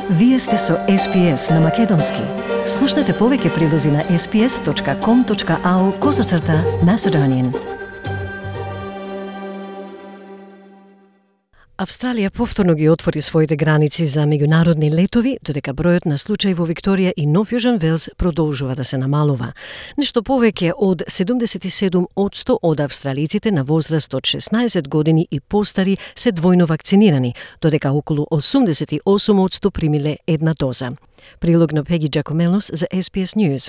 Вие сте со SPS на Македонски. Слушнете повеќе прилози на sps.com.au/Macedonian. Австралија повторно ги отвори своите граници за меѓународни летови, додека бројот на случаи во Викторија и Нов Јужен Велс продолжува да се намалува. Нешто повеќе од 77% од австралиците на возраст од 16 години и постари се двојно вакцинирани, додека околу 88% примиле една доза. Прилог на Пеги Джакомелос за SPS News.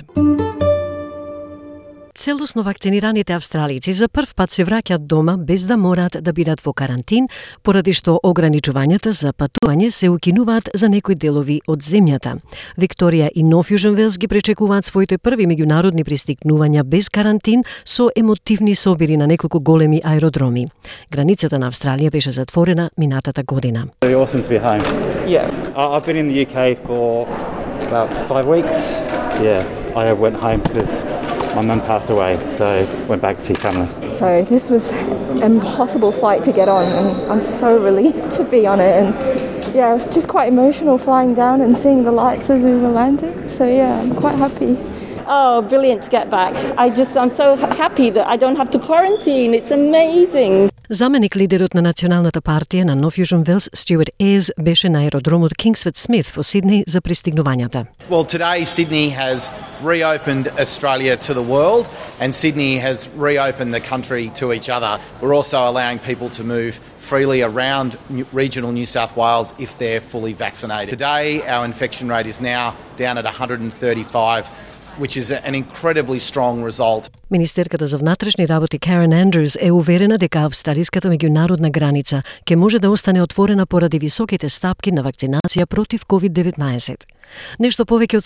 Целосно вакцинираните австралици за прв пат се враќаат дома без да мораат да бидат во карантин, поради што ограничувањата за патување се укинуваат за некои делови од земјата. Викторија и Нов Јужен Велс ги пречекуваат своите први меѓународни пристигнувања без карантин со емотивни собири на неколку големи аеродроми. Границата на Австралија беше затворена минатата година. It's awesome to be home. Yeah, I've been in the UK for about 5 weeks. Yeah, I went home because my mum passed away, so went back to see family. So this was an impossible flight to get on, and I'm so relieved to be on it. And yeah, it was just quite emotional flying down and seeing the lights as we were landing. So yeah, I'm quite happy. Oh, brilliant to get back. I'm so happy that I don't have to quarantine. It's amazing. Заменик лидерот на Националната партија на Нов Јужен Велс, Стюарт Ейз, беше на аеродромот Кингсвет Смит во Сиднеј за пристигнувањата. Well, today Sydney has reopened Australia to the world, and Sydney has reopened the country to each other. We're also allowing people to move freely around regional New South Wales if they're fully vaccinated. Today, our infection rate is now down at 135, which is an incredibly strong result. Министерката за внатрешни работи Карен Андрюс е уверена дека австралиската меѓународна граница ќе може да остане отворена поради високите стапки на вакцинација против COVID-19. Нешто повеќе од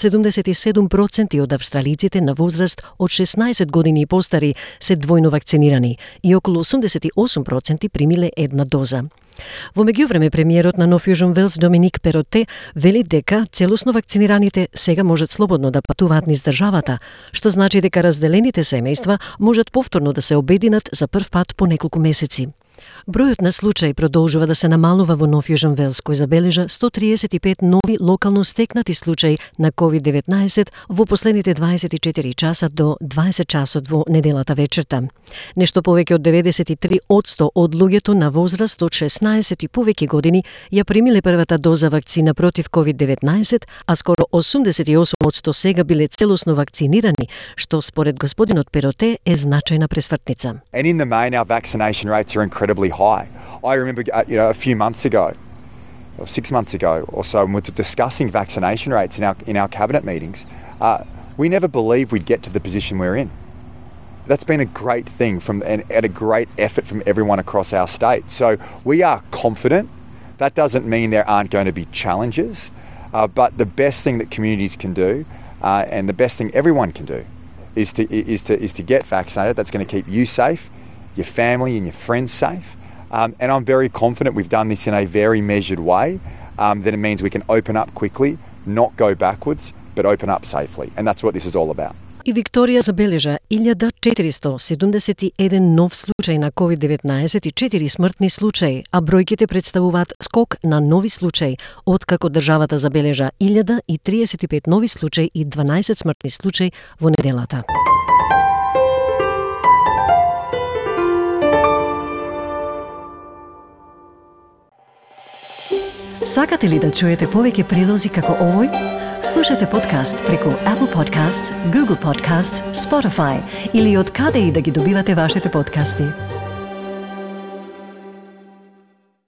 77% од австралиците на возраст од 16 години и постари се двојно вакцинирани и околу 88% примиле една доза. Во меѓувреме, премиерот на Нов Јужен Велс Доминик Перотте вели дека целосно вакцинираните сега можат слободно да патуваат низ државата, што значи дека разделените семејства можат повторно да се обединат за прв пат по неколку месеци. Бројот на случаи продолжува да се намалува во Нов Јужен Велс, кој забележа 135 нови локално стекнати случаи на COVID-19 во последните 24 часа до 20 часот во неделата вечерта. Нешто повеќе од 93% од луѓето на возраст од 16 и повеќе години ја примиле првата доза вакцина против COVID-19, а скоро 88% сега биле целосно вакцинирани, што според господинот Пероте е значајна пресвртница. And in the main, our vaccination rates are incredibly high. I remember, a few months ago, or 6 months ago or so, when we were discussing vaccination rates in our cabinet meetings, we never believed we'd get to the position we're in. That's been a great thing and a great effort from everyone across our state. So we are confident. That doesn't mean there aren't going to be challenges, but the best thing that communities can do, and the best thing everyone can do, is to get vaccinated. That's going to keep you safe, your family and your friends safe. And I'm very confident we've done this in a very measured way, that it means we can open up quickly, not go backwards, but open up safely. And that's what this is all about. И Викторија забележа 1471 нов случај на COVID-19 и 4 смртни случаи, а бројките представуваат скок на нови случаи, откако државата забележа 1035 нови случаи и 12 смртни случаи во неделата. Сакате ли да чуете повеќе прилози како овој? Слушате подкаст преку Apple Podcasts, Google Podcasts, Spotify или од каде и да ги добивате вашите подкасти.